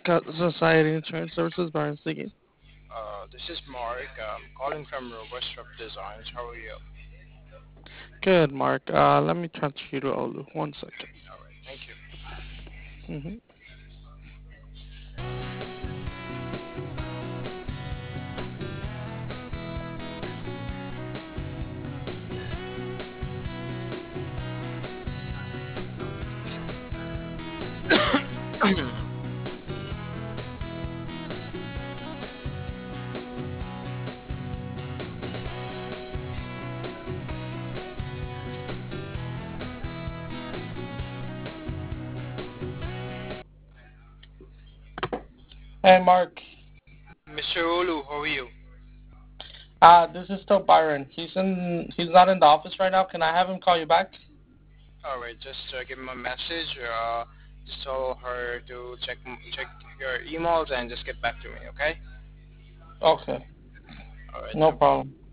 Scott Society Insurance Services, Byron speaking. This is Mark. Calling from Robust Web Designs. How are you? Good, Mark. Let me transfer you to Olu. 1 second. All right, thank you. hmm Hey, Mark. Mr. Olu, how are you? This is still Byron. He's not in the office right now. Can I have him call you back? All right, just give him a message. Just tell her to check your emails and just get back to me. Okay? Okay, All right, no no problem. problem.